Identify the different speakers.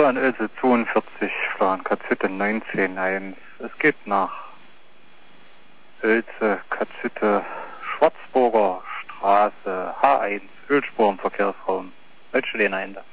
Speaker 1: Florian Oelse 42, Florian Katzhütte 19.1. Es geht nach Oelse, Katzhütte, Schwarzburger Straße, H1, Ölspur im Verkehrsraum. Welche den Ende?